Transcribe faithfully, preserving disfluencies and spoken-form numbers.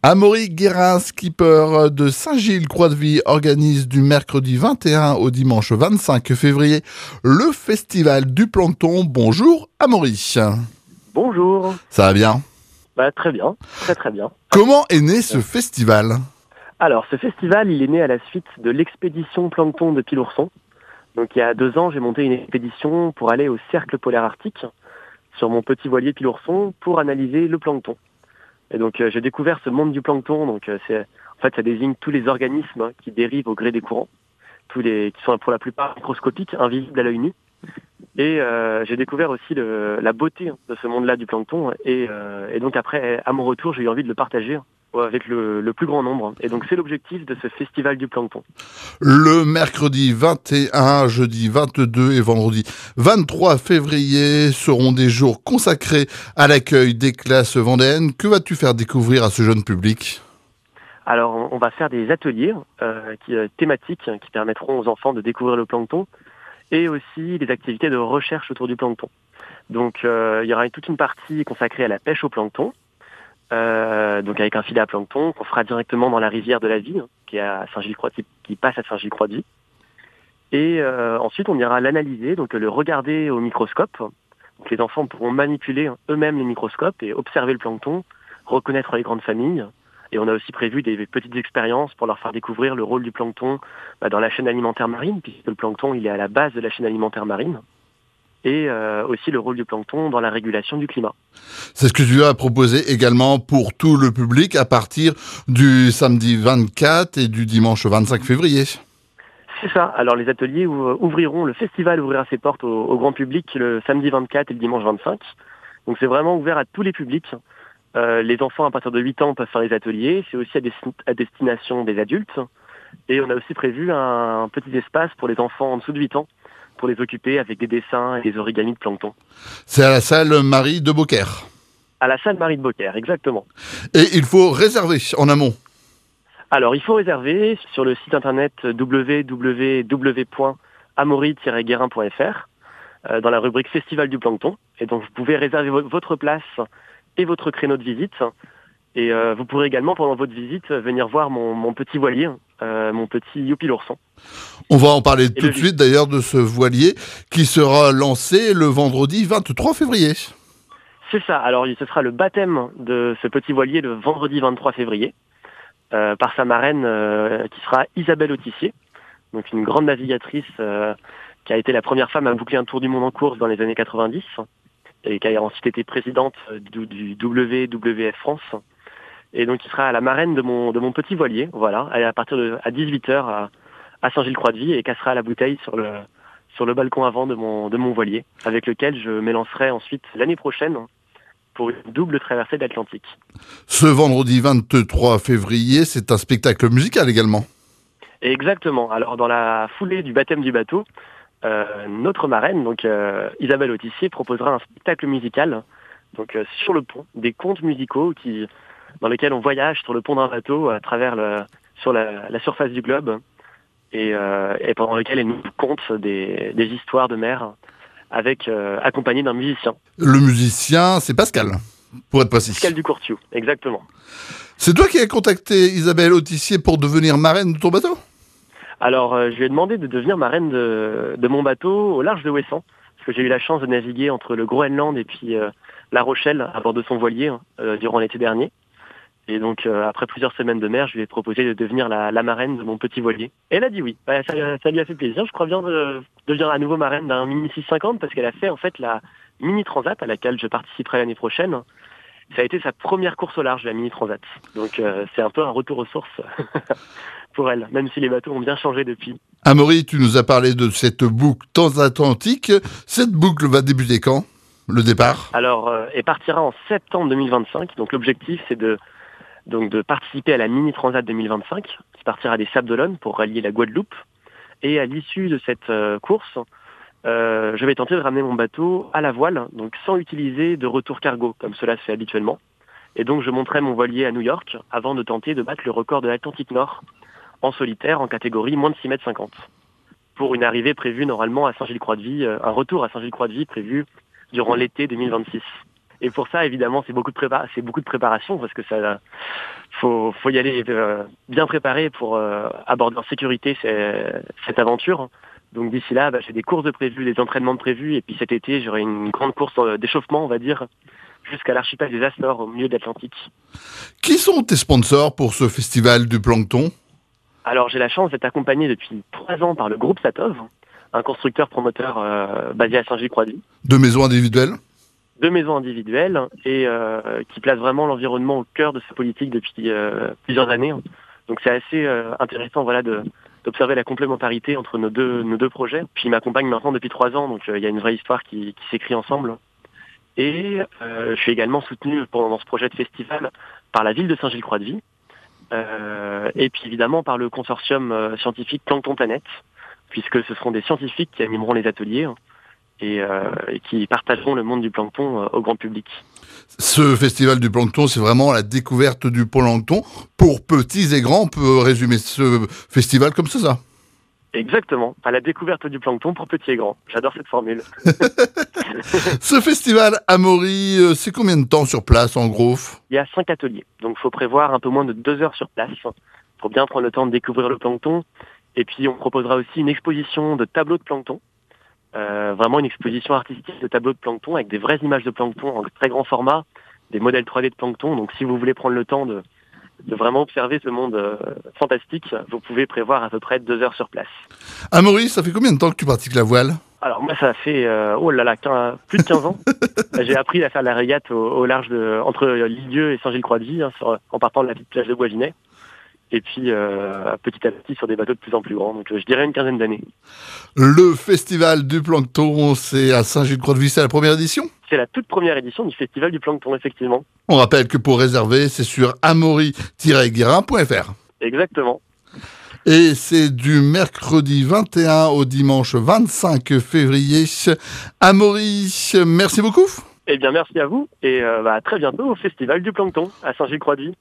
Amaury Guérin, skipper de Saint-Gilles-Croix-de-Vie, organise du mercredi vingt et un au dimanche vingt-cinq février le festival du plancton. Bonjour Amaury. Bonjour. Ça va bien? Bah, très bien, très très bien. Comment est né ce festival? Alors, ce festival, il est né à la suite de l'expédition plancton de Pilourson. Donc, il y a deux ans, j'ai monté une expédition pour aller au cercle polaire arctique sur mon petit voilier Pilourson pour analyser le plancton. Et donc, euh, j'ai découvert ce monde du plancton. Donc, euh, c'est, en fait, ça désigne tous les organismes hein, qui dérivent au gré des courants, tous les qui sont pour la plupart microscopiques, invisibles à l'œil nu. Et euh, j'ai découvert aussi le, la beauté de ce monde-là du plancton. Et, euh, et donc après, à mon retour, j'ai eu envie de le partager avec le, le plus grand nombre. Et donc c'est l'objectif de ce festival du plancton. Le mercredi vingt et un, jeudi vingt-deux et vendredi vingt-trois février seront des jours consacrés à l'accueil des classes vendéennes. Que vas-tu faire découvrir à ce jeune public ? Alors on va faire des ateliers euh, qui, euh, thématiques qui permettront aux enfants de découvrir le plancton et aussi des activités de recherche autour du plancton. Donc euh, il y aura toute une partie consacrée à la pêche au plancton, euh, donc avec un filet à plancton qu'on fera directement dans la rivière de la Vie, hein, qui est à Saint-Gilles-Croix-de-Vie, qui passe à Saint-Gilles-Croix-de-Vie. Et euh, ensuite on ira l'analyser, donc le regarder au microscope. Donc les enfants pourront manipuler eux-mêmes les microscopes et observer le plancton, reconnaître les grandes familles. Et on a aussi prévu des petites expériences pour leur faire découvrir le rôle du plancton bah, dans la chaîne alimentaire marine, puisque le plancton il est à la base de la chaîne alimentaire marine, et euh, aussi le rôle du plancton dans la régulation du climat. C'est ce que tu as proposé également pour tout le public à partir du samedi vingt-quatre et du dimanche vingt-cinq février. C'est ça. Alors les ateliers ouvriront, le festival ouvrira ses portes au, au grand public le samedi vingt-quatre et le dimanche vingt-cinq. Donc c'est vraiment ouvert à tous les publics. Euh, les enfants à partir de huit ans peuvent faire les ateliers, c'est aussi à, des, à destination des adultes. Et on a aussi prévu un, un petit espace pour les enfants en dessous de huit ans, pour les occuper avec des dessins et des origamis de plancton. C'est à la salle Marie de Beaucaire. À la salle Marie de Beaucaire, exactement. Et il faut réserver en amont. Alors il faut réserver sur le site internet w w w point amaury tiret guérin point f r euh, dans la rubrique Festival du plancton. Et donc vous pouvez réserver vo- votre place et votre créneau de visite. Et euh, vous pourrez également, pendant votre visite, venir voir mon, mon petit voilier, euh, mon petit Youpi l'ourson. On va en parler Et tout de suite d'ailleurs de ce voilier qui sera lancé le vendredi vingt-trois février. C'est ça. Alors ce sera le baptême de ce petit voilier le vendredi vingt-trois février euh, par sa marraine euh, qui sera Isabelle Autissier, donc une grande navigatrice euh, qui a été la première femme à boucler un tour du monde en course dans les années quatre-vingt-dix. Et qui a ensuite été présidente du, du W W F France. Et donc, il sera à la marraine de mon, de mon petit voilier, voilà, à partir de à dix-huit heures à, à Saint-Gilles-Croix-de-Vie et cassera la bouteille sur le, sur le balcon avant de mon, de mon voilier, avec lequel je m'élancerai ensuite l'année prochaine pour une double traversée de l'Atlantique. Ce vendredi vingt-trois février, c'est un spectacle musical également. Et exactement. Alors, dans la foulée du baptême du bateau, Euh, notre marraine, donc euh, Isabelle Autissier, proposera un spectacle musical, donc euh, sur le pont, des contes musicaux qui, dans lesquels on voyage sur le pont d'un bateau à travers le, sur la, la surface du globe, et, euh, et pendant lequel elle nous conte des, des histoires de mer, avec euh, accompagné d'un musicien. Le musicien, c'est Pascal, pour être précis. Pascal Ducourtiou, exactement. C'est toi qui as contacté Isabelle Autissier pour devenir marraine de ton bateau ? Alors, euh, je lui ai demandé de devenir marraine de, de mon bateau au large de Ouessant, parce que j'ai eu la chance de naviguer entre le Groenland et puis euh, La Rochelle à bord de son voilier euh, durant l'été dernier. Et donc, euh, après plusieurs semaines de mer, je lui ai proposé de devenir la, la marraine de mon petit voilier. Et elle a dit oui. Bah, ça, ça lui a fait plaisir. Je crois bien de devenir à nouveau marraine d'un Mini six cent cinquante, parce qu'elle a fait en fait la Mini Transat à laquelle je participerai l'année prochaine. Ça a été sa première course au large, la Mini Transat. Donc, euh, c'est un peu un retour aux sources pour elle, même si les bateaux ont bien changé depuis. Amaury, tu nous as parlé de cette boucle transatlantique. Cette boucle va débuter quand ? Le départ ? Alors, euh, elle partira en septembre deux mille vingt-cinq. Donc, l'objectif, c'est de, donc, de participer à la Mini Transat deux mille vingt-cinq, qui partira des Sables d'Olonne pour rallier la Guadeloupe. Et à l'issue de cette euh, course, euh, je vais tenter de ramener mon bateau à la voile, donc sans utiliser de retour cargo, comme cela se fait habituellement. Et donc, je monterai mon voilier à New York avant de tenter de battre le record de l'Atlantique Nord en solitaire en catégorie moins de six mètres cinquante. Pour une arrivée prévue normalement à Saint-Gilles-Croix-de-Vie, euh, un retour à Saint-Gilles-Croix-de-Vie prévu durant l'été deux mille vingt-six. Et pour ça, évidemment, c'est beaucoup de prépa- c'est beaucoup de préparation parce que ça, faut, faut y aller euh, bien préparé pour euh, aborder en sécurité ces- cette aventure. Donc d'ici là, bah, j'ai des courses de prévues, des entraînements de prévus, et puis cet été, j'aurai une grande course euh, d'échauffement, on va dire, jusqu'à l'archipel des Açores, au milieu de l'Atlantique. Qui sont tes sponsors pour ce festival du plancton? Alors j'ai la chance d'être accompagné depuis trois ans par le groupe Satov, un constructeur promoteur euh, basé à Saint-Gilles-Croix-de-Vie, De maisons individuelles? deux maisons individuelles et euh, qui place vraiment l'environnement au cœur de sa politique depuis euh, plusieurs années. Donc c'est assez euh, intéressant, voilà, de d'observer la complémentarité entre nos deux nos deux projets. Puis il m'accompagne maintenant depuis trois ans, donc euh, il y a une vraie histoire qui, qui s'écrit ensemble. Et euh, je suis également soutenu pendant dans ce projet de festival par la ville de Saint-Gilles-Croix-de-Vie, euh, et puis évidemment par le consortium euh, scientifique Plancton Planète, puisque ce seront des scientifiques qui animeront les ateliers et, euh, et qui partageront le monde du plancton euh, au grand public. Ce festival du plancton, c'est vraiment la découverte du plancton. Pour petits et grands, on peut résumer ce festival comme ça, ça. Exactement, à la découverte du plancton pour petits et grands. J'adore cette formule. Ce festival Amaury, euh, c'est combien de temps sur place en gros? Il y a cinq ateliers, donc il faut prévoir un peu moins de deux heures sur place pour bien prendre le temps de découvrir le plancton. Et puis on proposera aussi une exposition de tableaux de plancton, euh, vraiment une exposition artistique de tableaux de plancton avec des vraies images de plancton en très grand format, des modèles trois D de plancton. Donc si vous voulez prendre le temps de, de vraiment observer ce monde euh, fantastique, vous pouvez prévoir à peu près deux heures sur place. Amaury, ça fait combien de temps que tu pratiques la voile? Alors moi ça fait euh, oh là là quinze, plus de quinze ans. J'ai appris à faire la régate au, au large de entre Lisieux et Saint-Gilles-Croix-de-Vie, hein, sur, en partant de la petite plage de Boisinay. Et puis euh, petit à petit sur des bateaux de plus en plus grands. Donc euh, je dirais une quinzaine d'années. Le festival du plancton, c'est à Saint-Gilles-Croix-de-Vie, c'est la première édition? C'est la toute première édition du Festival du Plancton, effectivement. On rappelle que pour réserver, c'est sur amaury tiret guérin point f r. Exactement. Et c'est du mercredi vingt et un au dimanche vingt-cinq février. Amaury, merci beaucoup. Eh bien merci à vous et euh, bah, à très bientôt au Festival du Plancton à Saint-Gilles-Croix-de-Vie.